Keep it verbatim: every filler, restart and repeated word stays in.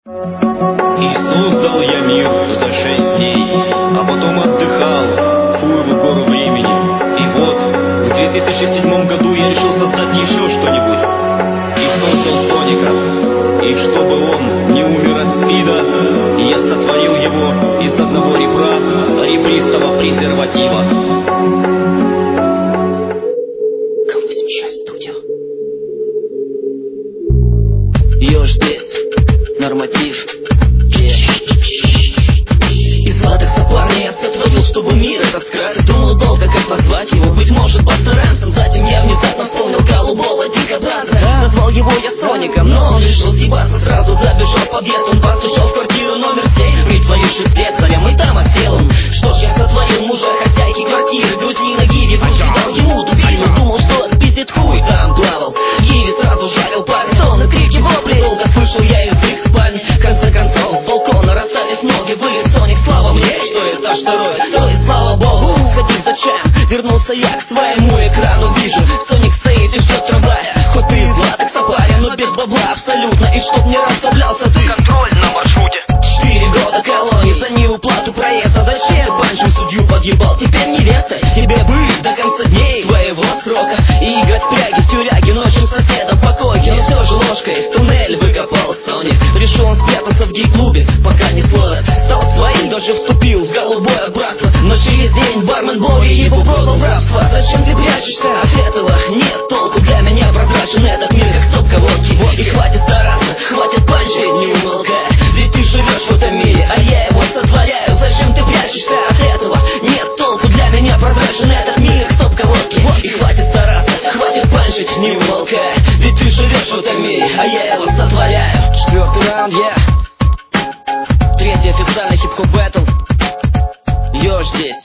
И создал я мир за шесть дней, а потом отдыхал, фурову гору времени. И вот, в две тысячи седьмом году я решил создать еще что-нибудь. И создал Соника. И чтобы он не умер от спида, я сотворил его из одного ребра ребристого презерватива. Ком восемьдесят шесть студио. Ёж здесь, норматив. Из латекса парня я сотворил, чтобы мир этот скрасить. Думал долго, как назвать его, быть может Бастер Рэмсом. Затем я внезапно вспомнил голубого дикобраза. Назвал его я Соником, но он решил съебаться сразу. Забежал в подъезд, он постучал в квартиру номер семь, притворившись слесарем, и там осел он. Что ж, я сотворил мужа хозяйки квартиры, груди на гиви, в руки дал ему дубину. Думал, что отпиздит хуй, там плавал. Гиви сразу жарил парень, стоны, крики, вопли. Долго слышал я язык в спальне. В конце концов, с балкона расстались ноги. Вылез Соник, слава мне, что этаж второй строит, слава богу. Сходив за чаем, вернулся я к своему экрану. Вижу, Соник стоит и ждет трамвая. Хоть ты из латекса парень, но без бабла абсолютно. И чтоб не расслаблялся ты, контроль на маршруте. Четыре года колонии за неуплату проезда. Зачем баншем судью подъебал? Теперь невеста, тебе быть до конца дней твоего срока. И играть в пряги в тюряге ночью соседом по койке. Но все же ложкой туннель выкопал Соник. Решил он спрятаться в гей-клубе, пока не сложит. Стал своим, даже вступил в голубое братство. Но через день бармен Бори его продал в рабство. Зачем ты прячешься от этого? Нет толку, для меня прозрачен этот мир, как стопка водки. И хватит стараться, хватит панчить, не умолкая. Ведь ты живешь в этом мире, а я его сотворяю. Зачем ты прячешься от этого? Нет толку, для меня прозрачен этот мир, как стопка водки. И хватит стараться, хватит панчить, не умолкая. Ведь ты живешь в этом мире, а я его сотворяю. Четвертый раунд, я yeah. Третий официальный хип-хоп бэтл. Ёж здесь.